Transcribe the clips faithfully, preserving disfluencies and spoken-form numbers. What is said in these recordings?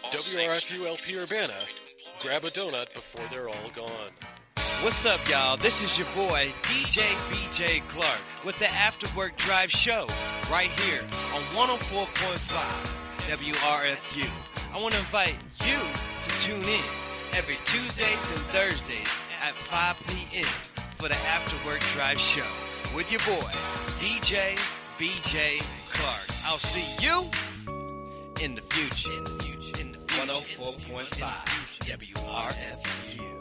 W R F U L P Urbana. Grab a donut before they're all gone. What's up, y'all? This is your boy, D J B J Clark, with the After Work Drive Show, right here on one oh four point five W R F U. I want to invite you to tune in every Tuesdays and Thursdays at five p.m. for the After Work Drive Show with your boy, D J B J Clark. I'll see you in the future. In the future. In the future. one oh four point five W R F U.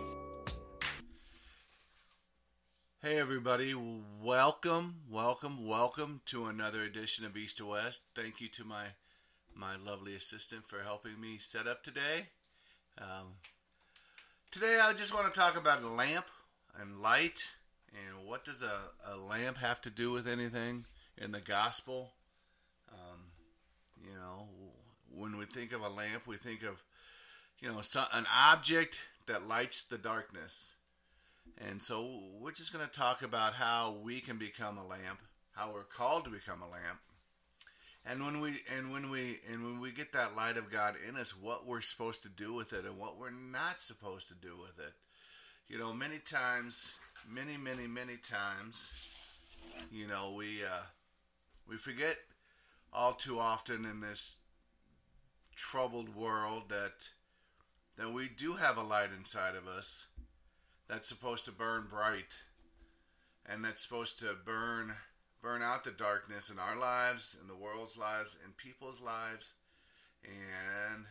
Hey everybody, welcome, welcome, welcome to another edition of East to West. Thank you to my my lovely assistant for helping me set up today. Um, today I just want to talk about a lamp and light, and what does a, a lamp have to do with anything in the gospel? Um, you know, when we think of a lamp, we think of, you know, some, an object that lights the darkness. And so we're just going to talk about how we can become a lamp, how we're called to become a lamp, and when we and when we and when we get that light of God in us, what we're supposed to do with it and what we're not supposed to do with it. You know, many times, many, many, many times, you know, we uh, we forget all too often in this troubled world that that we do have a light inside of us that's supposed to burn bright, and that's supposed to burn burn out the darkness in our lives, in the world's lives, in people's lives. And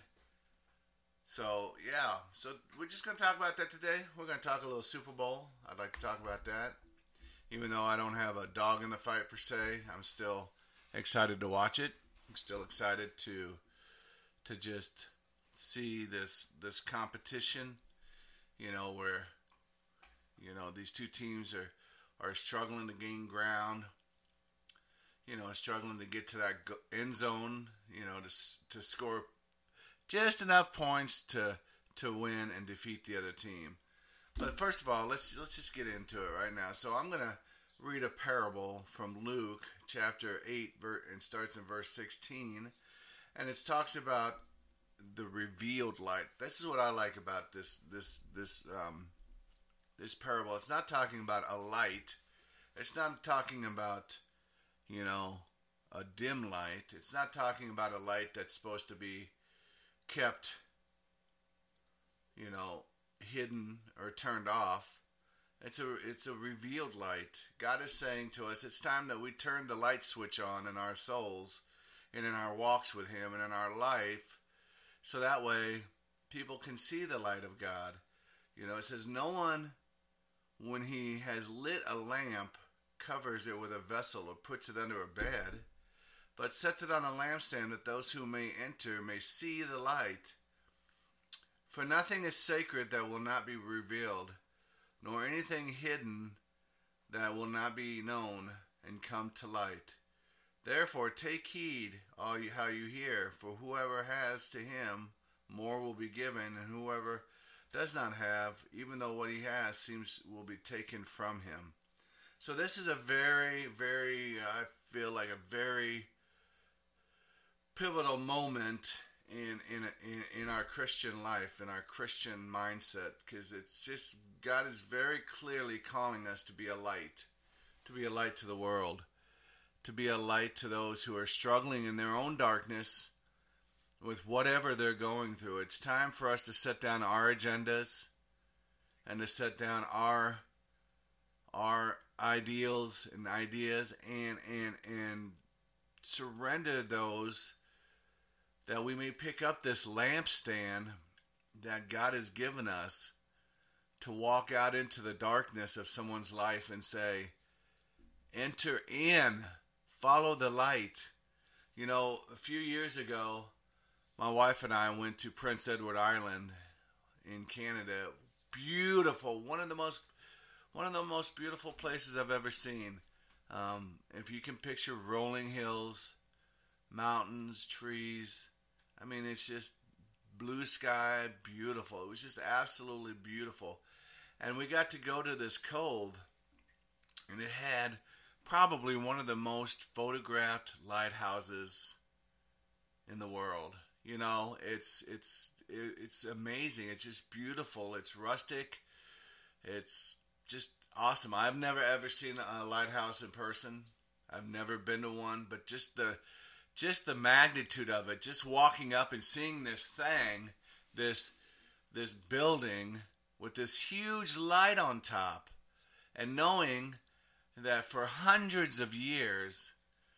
so, yeah, so we're just going to talk about that today. We're going to talk a little Super Bowl. I'd like to talk about that. Even though I don't have a dog in the fight per se, I'm still excited to watch it. I'm still excited to to just see this this competition, you know, where You know, these two teams are, are struggling to gain ground, you know, struggling to get to that end zone, you know, to to score just enough points to to win and defeat the other team. But first of all, let's let's just get into it right now. So I'm going to read a parable from Luke chapter eight, and starts in verse sixteen, and it talks about the revealed light. This is what I like about this this this um This parable. It's not talking about a light. It's not talking about, you know, a dim light. It's not talking about a light that's supposed to be kept, you know, hidden or turned off. It's a it's a revealed light. God is saying to us, it's time that we turn the light switch on in our souls and in our walks with Him and in our life, so that way people can see the light of God. You know, it says no one, when he has lit a lamp, covers it with a vessel or puts it under a bed, but sets it on a lampstand that those who may enter may see the light. For nothing is sacred that will not be revealed, nor anything hidden that will not be known and come to light. Therefore take heed all you, how you hear, for whoever has to him more will be given, and whoever does not have, even though what he has seems will be taken from him. So this is a very, very, I feel like a very pivotal moment in in in, in our Christian life, in our Christian mindset, because it's just, God is very clearly calling us to be a light, to be a light to the world, to be a light to those who are struggling in their own darkness with whatever they're going through. It's time for us to set down our agendas and to set down our our ideals and ideas and and and surrender those, that we may pick up this lampstand that God has given us to walk out into the darkness of someone's life and say, enter in, follow the light. You know, a few years ago, my wife and I went to Prince Edward Island in Canada. Beautiful, one of the most, one of the most beautiful places I've ever seen. Um, if you can picture rolling hills, mountains, trees, I mean, it's just blue sky, beautiful. It was just absolutely beautiful. And we got to go to this cove, and it had probably one of the most photographed lighthouses in the world. You know, it's it's it, it's amazing. It's just beautiful. It's rustic. It's just awesome. I've never ever seen a lighthouse in person. I've never been to one, but just the just the magnitude of it, just walking up and seeing this thing, this this building with this huge light on top, and knowing that for hundreds of years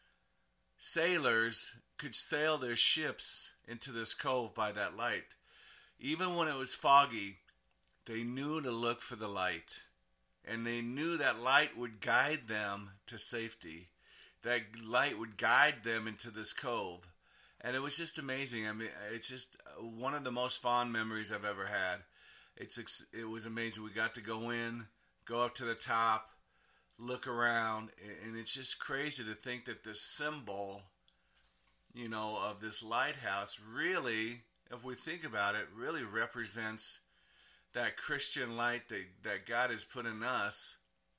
sailors could sail their ships into this cove by that light. Even when it was foggy, they knew to look for the light. And they knew that light would guide them to safety. That light would guide them into this cove. And it was just amazing. I mean, it's just one of the most fond memories I've ever had. It's It was amazing. We got to go in, go up to the top, look around, and it's just crazy to think that this symbol, you know, of this lighthouse really, if we think about it, really represents that Christian light that, that God has put in us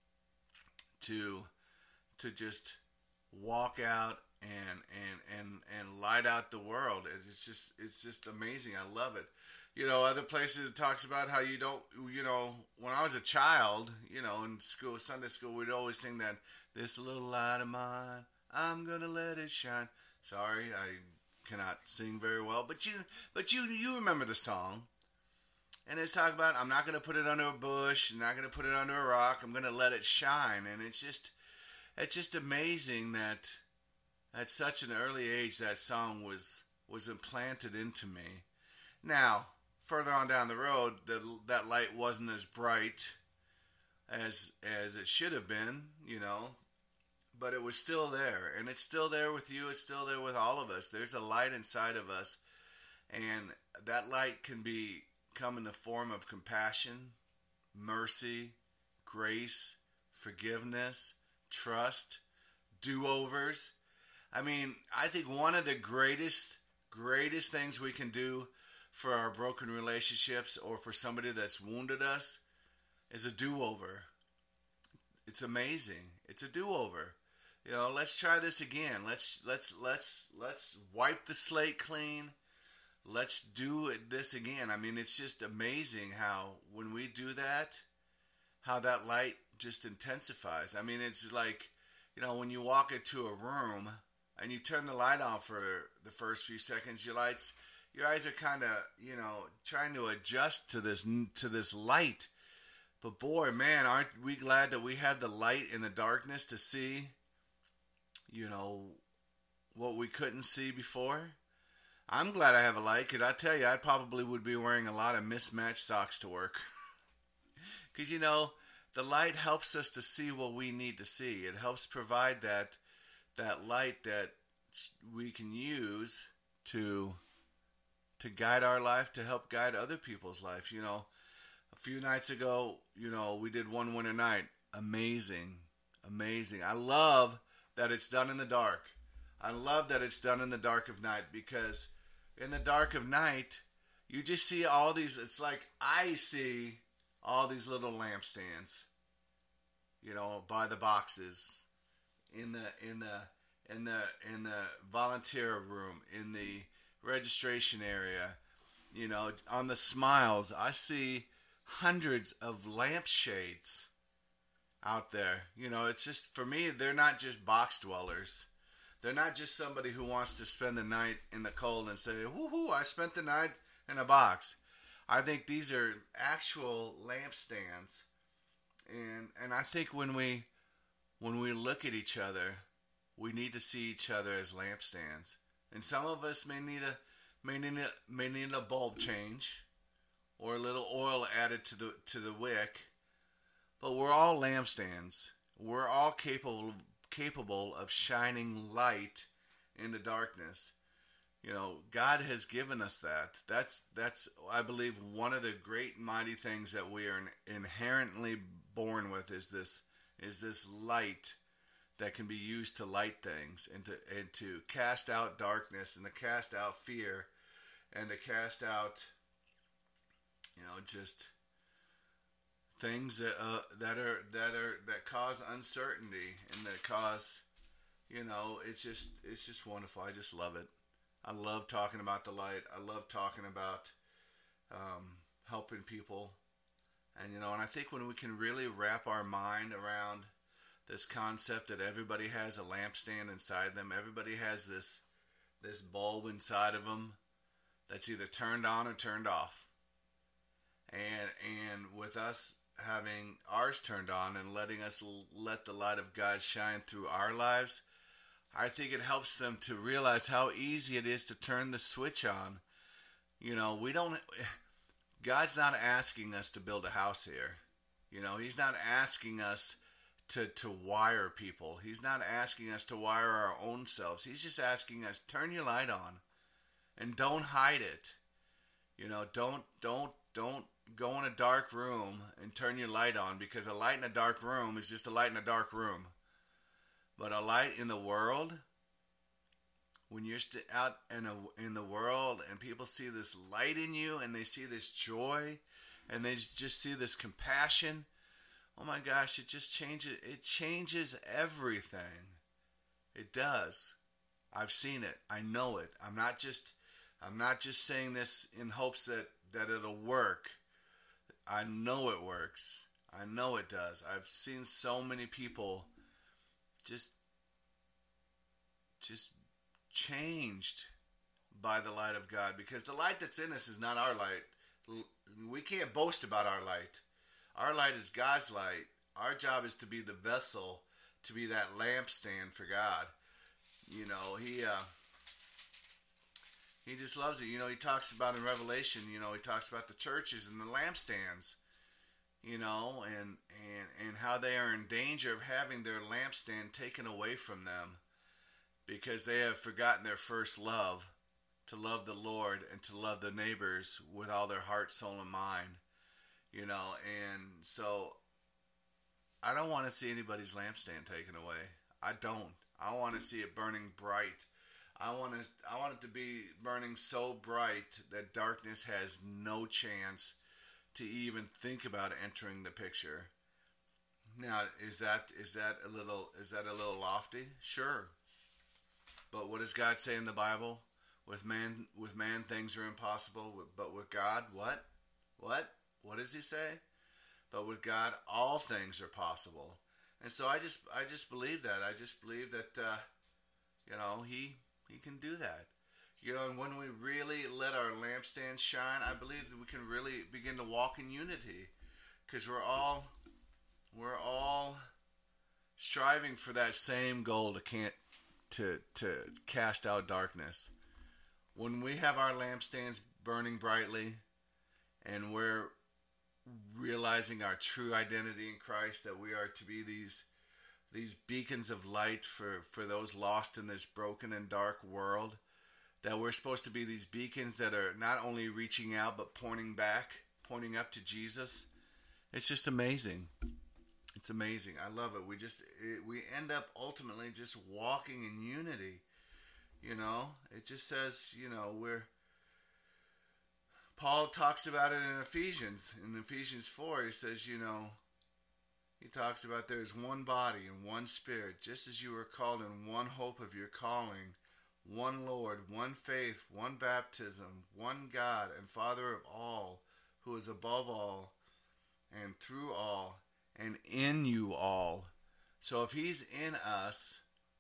to to just walk out and and and and light out the world. It's just it's just amazing. I love it. You know, other places it talks about how you don't, you know, when I was a child, you know, in school, Sunday school, we'd always sing that, this little light of mine, I'm gonna let it shine. Sorry, I cannot sing very well, but you, but you, you remember the song. And it's talking about, I'm not going to put it under a bush, I'm not going to put it under a rock, I'm going to let it shine. And it's just, it's just amazing that at such an early age that song was, was implanted into me. Now, further on down the road, the, that light wasn't as bright as, as it should have been, you know, but it was still there. And it's still there with you, it's still there with all of us. There's a light inside of us, and that light can be come in the form of compassion, mercy, grace, forgiveness, trust, do-overs. I mean, I think one of the greatest, greatest things we can do for our broken relationships or for somebody that's wounded us is a do-over. It's amazing. It's a do-over. You know, let's try this again. Let's let's let's let's wipe the slate clean. Let's do this again. I mean, it's just amazing how when we do that, how that light just intensifies. I mean, it's like, you know, when you walk into a room and you turn the light on for the first few seconds, your lights, your eyes are kind of, you know, trying to adjust to this to this light. But boy, man, aren't we glad that we have the light in the darkness to see, you know, what we couldn't see before? I'm glad I have a light, because I tell you, I probably would be wearing a lot of mismatched socks to work. Because, you know, the light helps us to see what we need to see. It helps provide that that light that we can use to to guide our life, to help guide other people's life. You know, a few nights ago, you know, we did One Winter Night. Amazing. Amazing. I love that it's done in the dark. I love that it's done in the dark of night, because in the dark of night, you just see all these, it's like I see all these little lampstands, you know, by the boxes, in the, in the, in the, in the volunteer room, in the registration area, you know, on the smiles, I see hundreds of lampshades out there. You know, it's just, for me, they're not just box dwellers. They're not just somebody who wants to spend the night in the cold and say, woohoo, I spent the night in a box. I think these are actual lampstands. And and I think when we when we look at each other, we need to see each other as lampstands. And some of us may need a may need a, may need a bulb change or a little oil added to the to the wick. But we're all lampstands. We're all capable of capable of shining light in the darkness. You know, God has given us that. That's, that's I believe, one of the great mighty things that we are inherently born with is this, is this light that can be used to light things and to, and to cast out darkness and to cast out fear and to cast out, you know, just things that uh, that are that are that cause uncertainty and that cause, you know, it's just it's just wonderful. I just love it. I love talking about the light. I love talking about um, helping people. And, you know, and I think when we can really wrap our mind around this concept that everybody has a lampstand inside them, everybody has this this bulb inside of them that's either turned on or turned off. And and with us having ours turned on and letting us l- let the light of God shine through our lives, I think it helps them to realize how easy it is to turn the switch on. You know, we don't... God's not asking us to build a house here. You know, He's not asking us to, to wire people. He's not asking us to wire our own selves. He's just asking us, turn your light on and don't hide it. You know, don't, don't, don't go in a dark room and turn your light on, because a light in a dark room is just a light in a dark room. But a light in the world, when you're st- out in a, in the world and people see this light in you and they see this joy and they just see this compassion, oh my gosh, it just changes. It changes everything. It does. I've seen it. I know it. I'm not just I'm not just saying this in hopes that, that it'll work. I know it works. I know it does. I've seen so many people just just changed by the light of God, because the light that's in us is not our light. We can't boast about our light. Our light is God's light. Our job is to be the vessel, to be that lampstand for God. You know, he uh, he just loves it. You know, he talks about in Revelation, you know, he talks about the churches and the lampstands, you know, and, and, and how they are in danger of having their lampstand taken away from them, because they have forgotten their first love, to love the Lord and to love their neighbors with all their heart, soul, and mind. You know, and so I don't want to see anybody's lampstand taken away. I don't. I want to see it burning bright. I want to. I want it to be burning so bright that darkness has no chance to even think about entering the picture. Now, is that is that a little is that a little lofty? Sure. But what does God say in the Bible? With man, with man, things are impossible. But with God, what? What? What does He say? But with God, all things are possible. And so I just, I just believe that. I just believe that, uh, you know, He, He can do that. You know, and when we really let our lampstand shine, I believe that we can really begin to walk in unity, because we're all, we're all striving for that same goal to can't. To, to cast out darkness. When we have our lampstands burning brightly and we're realizing our true identity in Christ, that we are to be these these beacons of light for, for those lost in this broken and dark world, that we're supposed to be these beacons that are not only reaching out but pointing back, pointing up to Jesus. It's just amazing. It's amazing. I love it. We just, it, we end up ultimately just walking in unity. You know, it just says, you know, we're, Paul talks about it in Ephesians. In Ephesians four, he says, you know, he talks about there is one body and one spirit, just as you were called in one hope of your calling, one Lord, one faith, one baptism, one God and Father of all, who is above all and through all, and in you all. So if He's in us,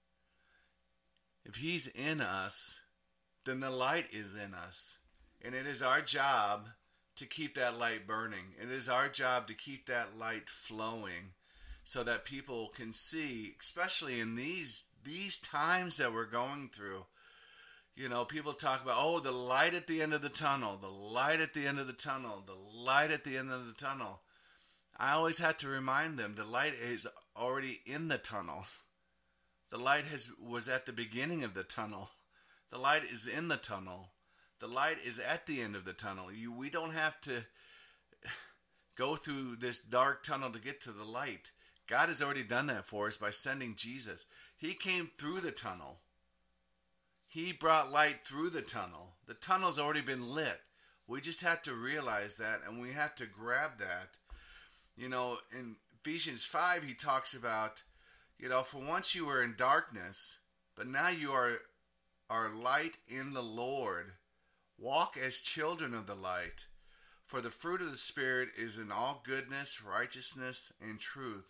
if He's in us, then the light is in us. And it is our job to keep that light burning. It is our job to keep that light flowing so that people can see, especially in these these times that we're going through. You know, people talk about, oh, the light at the end of the tunnel, the light at the end of the tunnel, the light at the end of the tunnel. I always have to remind them the light is already in the tunnel. The light has was at the beginning of the tunnel. The light is in the tunnel. The light is at the end of the tunnel. You, we don't have to go through this dark tunnel to get to the light. God has already done that for us by sending Jesus. He came through the tunnel. He brought light through the tunnel. The tunnel's already been lit. We just have to realize that, and we have to grab that. You know, in Ephesians five, he talks about, you know, for once you were in darkness, but now you are are light in the Lord. Walk as children of the light. For the fruit of the Spirit is in all goodness, righteousness, and truth.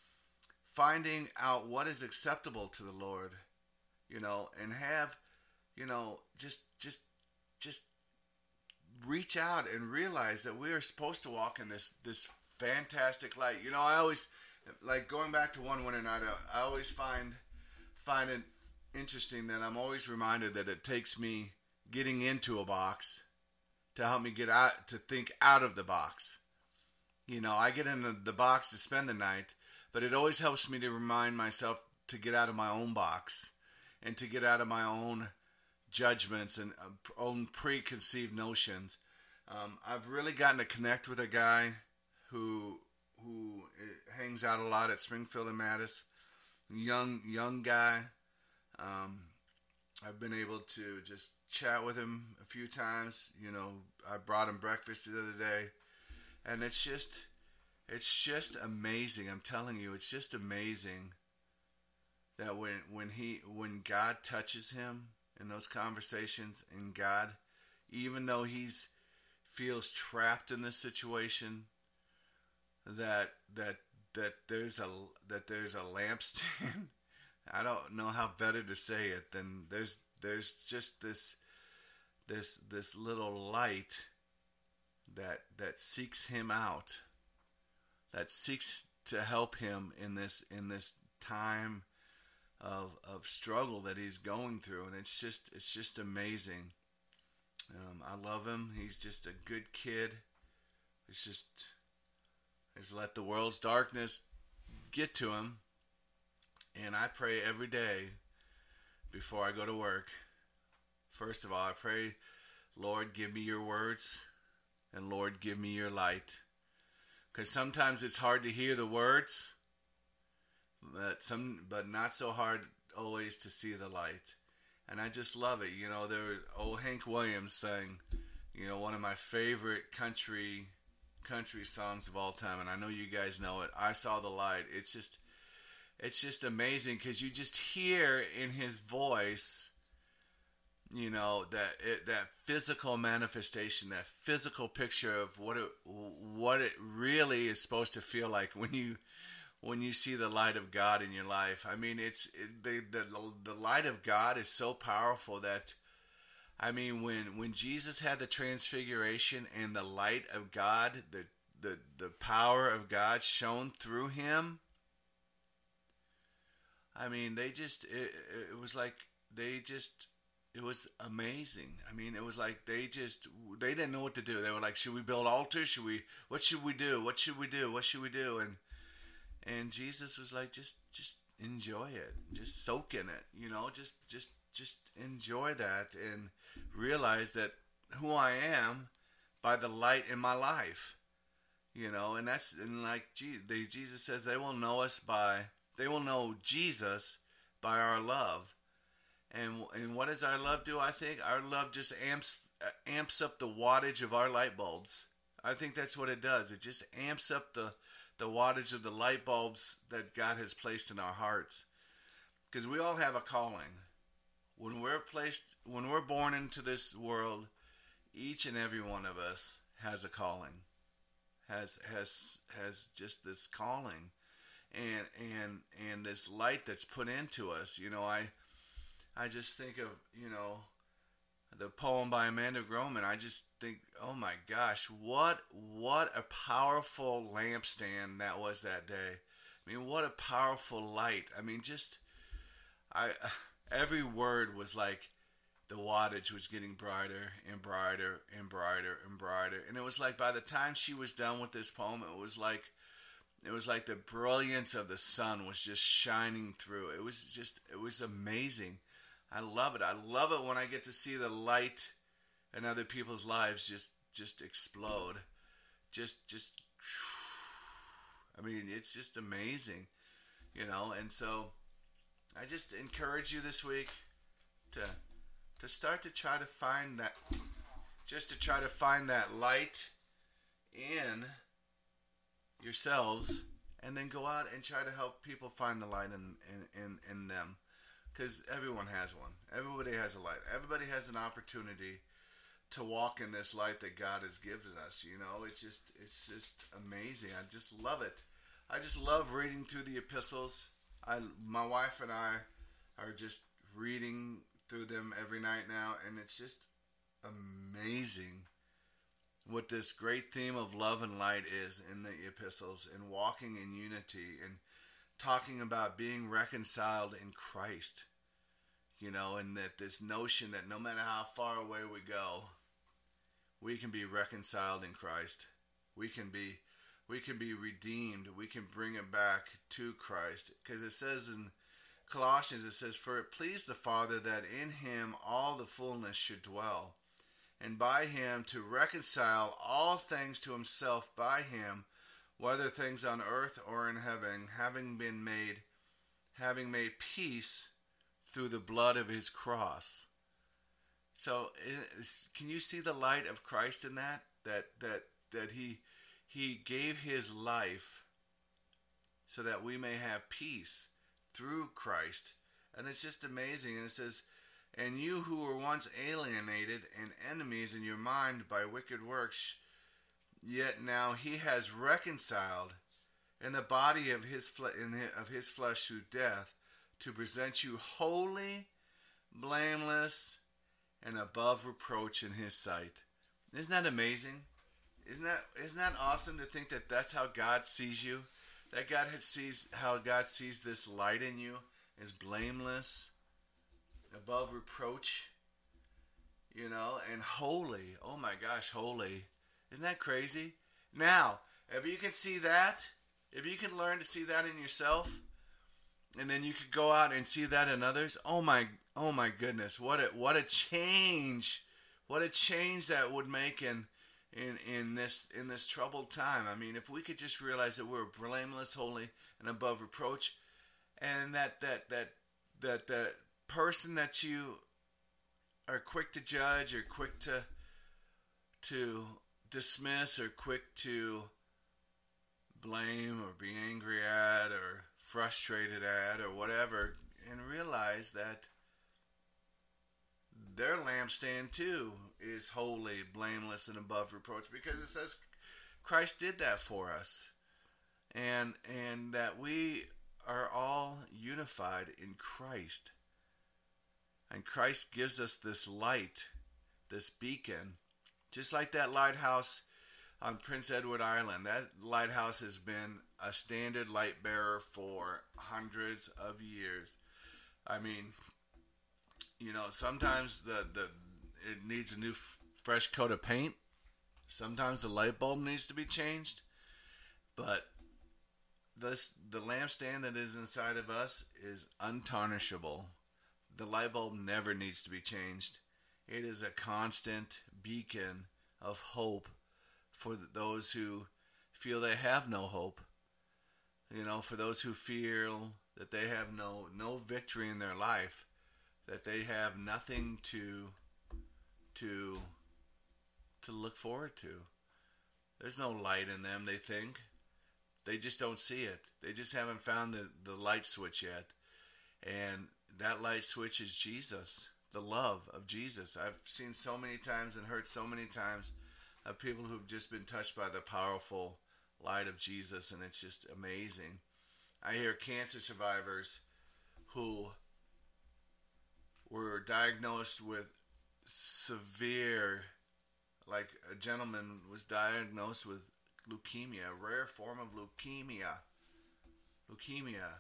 Finding out what is acceptable to the Lord, you know, and have, you know, just, just, just reach out and realize that we are supposed to walk in this, this fantastic light. You know, I always, like going back to one winter night, I always find, find it interesting that I'm always reminded that it takes me getting into a box to help me get out, to think out of the box. You know, I get in the box to spend the night, but it always helps me to remind myself to get out of my own box and to get out of my own judgments and own preconceived notions. Um, I've really gotten to connect with a guy who who hangs out a lot at Springfield and Mattis. Young young guy. Um, I've been able to just chat with him a few times. You know, I brought him breakfast the other day, and it's just, it's just amazing. I'm telling you, it's just amazing that when when he when God touches him in those conversations, and God, even though he's feels trapped in this situation, that that that there's a that there's a lampstand. I don't know how better to say it than there's there's just this this this little light that that seeks him out, that seeks to help him in this in this time of of struggle that he's going through, and it's just it's just amazing. Um, I love him. He's just a good kid. It's just just let the world's darkness get to him. And I pray every day before I go to work. First of all, I pray, Lord, give me your words, and Lord, give me your light. Because sometimes it's hard to hear the words, but some, but not so hard always to see the light. And I just love it. You know, there was old Hank Williams sang, you know, one of my favorite country country songs of all time, and I know you guys know it. I Saw the Light. It's just It's just amazing because you just hear in his voice, you know, that it, that physical manifestation, that physical picture of what it what it really is supposed to feel like when you when you see the light of God in your life. I mean, it's it, the the the light of God is so powerful that, I mean, when when Jesus had the transfiguration and the light of God, the the the power of God shone through him. I mean, they just, it, it was like, they just, it was amazing. I mean, it was like, they just, they didn't know what to do. They were like, should we build altars? Should we, what should we do? What should we do? What should we do? And, and Jesus was like, just, just enjoy it. Just soak in it, you know, just, just, just enjoy that and realize that who I am by the light in my life, you know, and that's, and like, they, Jesus says they will know us by, They will know Jesus by our love. And and what does our love do, I think? Our love just amps amps up the wattage of our light bulbs. I think that's what it does. It just amps up the, the wattage of the light bulbs that God has placed in our hearts. Because we all have a calling. When we're placed, when we're born into this world, each and every one of us has a calling. Has has has just this calling. And and and this light that's put into us, you know, I I just think of, you know, the poem by Amanda Groman. I just think, oh my gosh, what what a powerful lampstand that was that day. I mean, what a powerful light. I mean, just I every word was like the wattage was getting brighter and brighter and brighter and brighter. And it was like by the time she was done with this poem, it was like It was like the brilliance of the sun was just shining through. It was just, it was amazing. I love it. I love it when I get to see the light in other people's lives just, just explode. Just, just, I mean, it's just amazing, you know. And so I just encourage you this week to, to start to try to find that, just to try to find that light in yourselves, and then go out and try to help people find the light in in, in, in them. because everyone has one. Everybody has a light. Everybody has an opportunity to walk in this light that God has given us. You know, it's just it's just amazing. I just love it. I just love reading through the epistles. I, my wife and I are just reading through them every night now, and it's just amazing what this great theme of love and light is in the epistles, and walking in unity, and talking about being reconciled in Christ. You know, and that this notion that no matter how far away we go, we can be reconciled in Christ. We can be we can be redeemed. We can bring it back to Christ. Because it says in Colossians, it says, "For it pleased the Father that in him all the fullness should dwell, and by him to reconcile all things to himself by him, whether things on earth or in heaven, having been made, having made peace through the blood of his cross." So, can you see the light of Christ in that? That that that he he gave his life so that we may have peace through Christ, and it's just amazing. And it says, "And you who were once alienated and enemies in your mind by wicked works, yet now he has reconciled in the body of his fle- in his, of his flesh through death, to present you holy, blameless, and above reproach in his sight." Isn't that amazing? Isn't that isn't that awesome to think that that's how God sees you? That God sees how God sees this light in you is blameless, above reproach, you know, and holy. Oh my gosh, holy. Isn't that crazy? Now, if you can see that, if you can learn to see that in yourself, and then you could go out and see that in others, oh my oh my goodness, what a what a change. What a change that would make in in in this in this troubled time. I mean, if we could just realize that we're blameless, holy, and above reproach, and that that that that that person that you are quick to judge, or quick to to dismiss, or quick to blame, or be angry at, or frustrated at, or whatever, and realize that their lampstand too is holy, blameless, and above reproach, because it says Christ did that for us, and and that we are all unified in Christ, and Christ gives us this light, this beacon, just like that lighthouse on Prince Edward Island. That lighthouse has been a standard light bearer for hundreds of years. I mean, you know, sometimes the, the it needs a new f- fresh coat of paint. Sometimes the light bulb needs to be changed. But this the lampstand that is inside of us is untarnishable. The light bulb never needs to be changed. It is a constant beacon of hope for those who feel they have no hope. You know, for those who feel that they have no no victory in their life, that they have nothing to to to look forward to. There's no light in them, they think. They just don't see it. They just haven't found the, the light switch yet. And that light switch is Jesus, the love of Jesus. I've seen so many times and heard so many times of people who've just been touched by the powerful light of Jesus, and it's just amazing. I hear cancer survivors who were diagnosed with severe, like a gentleman was diagnosed with leukemia, a rare form of leukemia. Leukemia.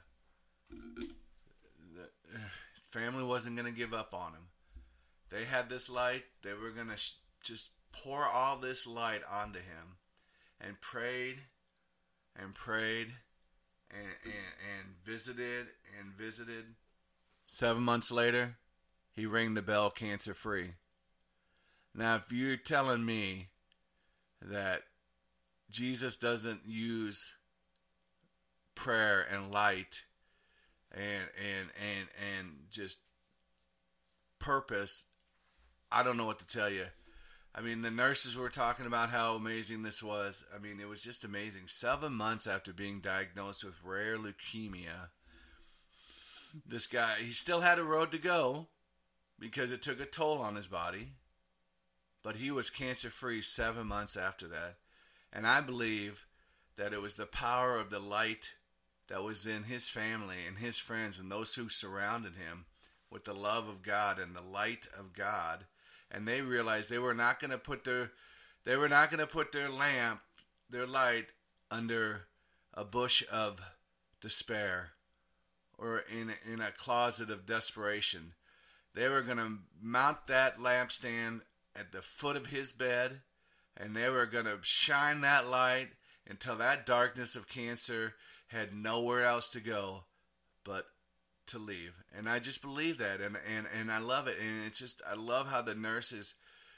The his family wasn't going to give up on him. They had this light. They were going to sh- just pour all this light onto him, and prayed and prayed and, and, and visited and visited. Seven months later, he rang the bell cancer free. Now, if you're telling me that Jesus doesn't use prayer and light and and and and just purpose, I don't know what to tell you. I mean, the nurses were talking about how amazing this was. I mean, it was just amazing. Seven months after being diagnosed with rare leukemia, this guy, he still had a road to go because it took a toll on his body. But he was cancer-free seven months after that. And I believe that it was the power of the light that was in his family and his friends and those who surrounded him with the love of God and the light of God. And they realized they were not going to put their they were not going to put their lamp, their light, under a bush of despair or in in a closet of desperation. They were going to mount that lampstand at the foot of his bed, and they were going to shine that light until that darkness of cancer had nowhere else to go but to leave. And I just believe that, and, and, and I love it. And it's just, I love how the nurses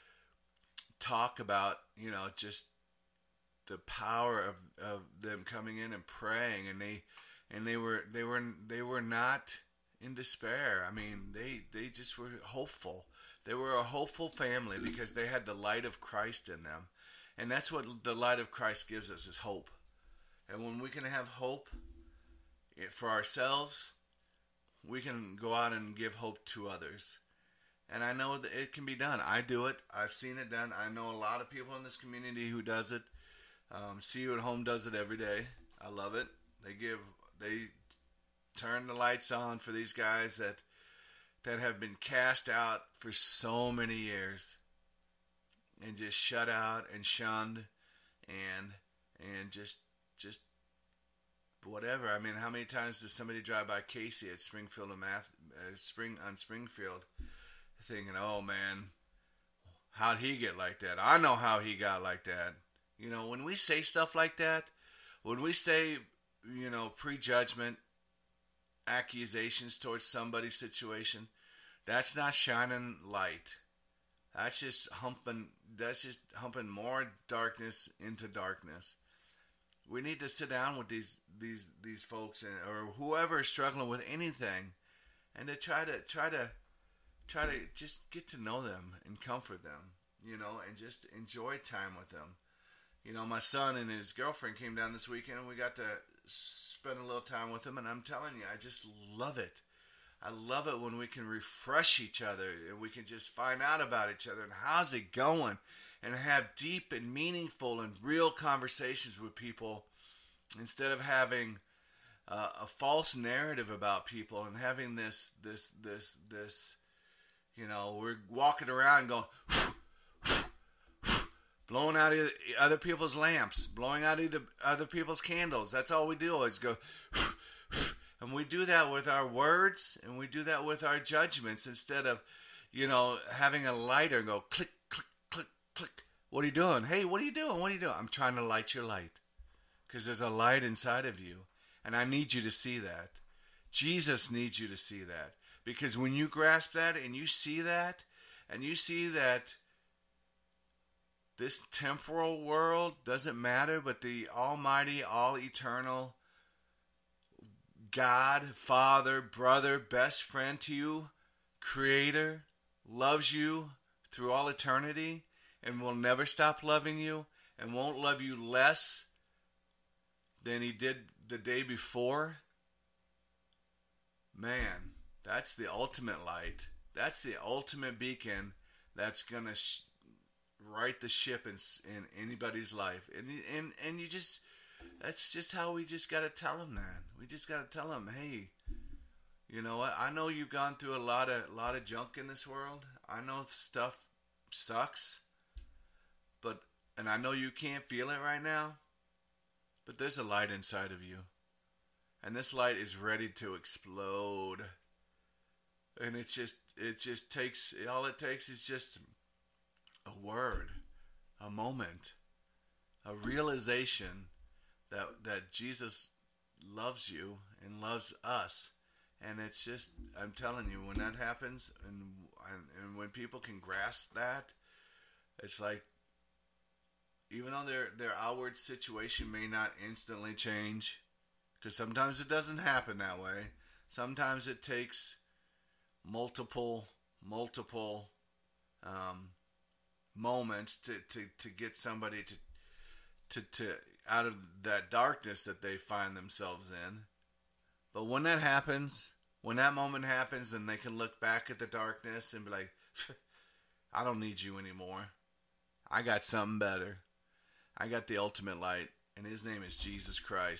talk about, you know, just the power of, of them coming in and praying, and they and they were they were they were not in despair. I mean, they they just were hopeful. They were a hopeful family because they had the light of Christ in them. And that's what the light of Christ gives us, is hope. And when we can have hope for ourselves, we can go out and give hope to others. And I know that it can be done. I do it. I've seen it done. I know a lot of people in this community who does it. Um, See You at Home does it every day. I love it. They give, they turn the lights on for these guys that that have been cast out for so many years and just shut out and shunned and and just just whatever. I mean, how many times does somebody drive by Casey at Springfield and Math, uh, Spring on Springfield, thinking, "Oh man, how'd he get like that? I know how he got like that." You know, when we say stuff like that, when we say, you know, prejudgment, accusations towards somebody's situation, that's not shining light. That's just humping. That's just humping more darkness into darkness. We need to sit down with these these these folks and, or whoever is struggling with anything, and to try to try to try to just get to know them and comfort them, you know, and just enjoy time with them. You know, my son and his girlfriend came down this weekend, and we got to spend a little time with them, and I'm telling you, I just love it. I love it when we can refresh each other and we can just find out about each other and how's it going, and have deep and meaningful and real conversations with people instead of having uh, a false narrative about people and having this, this, this, this, you know, we're walking around going, blowing out other people's lamps, blowing out other people's candles. That's all we do is go, and we do that with our words, and we do that with our judgments instead of, you know, having a lighter and go click, click, click, click. What are you doing? Hey, what are you doing? What are you doing? I'm trying to light your light because there's a light inside of you, and I need you to see that. Jesus needs you to see that, because when you grasp that and you see that, and you see that this temporal world doesn't matter, but the almighty, all-eternal God, Father, brother, best friend to you, Creator, loves you through all eternity and will never stop loving you and won't love you less than He did the day before. Man, that's the ultimate light. That's the ultimate beacon that's going to sh- right the ship in, in anybody's life. And, and, and you just... That's just how we just got to tell them that. We just got to tell them, hey, you know what? I know you've gone through a lot of lot of junk in this world. I know stuff sucks, but and I know you can't feel it right now, but there's a light inside of you, and this light is ready to explode. And it's just it just takes all it takes is just a word, a moment, a realization that that Jesus loves you and loves us. And it's just, I'm telling you, when that happens, and, and and when people can grasp that, it's like, even though their their outward situation may not instantly change, because sometimes it doesn't happen that way. Sometimes it takes multiple multiple um, moments to, to, to get somebody to to to out of that darkness that they find themselves in. But when that happens, when that moment happens, then they can look back at the darkness and be like, I don't need you anymore. I got something better. I got the ultimate light, and his name is Jesus Christ.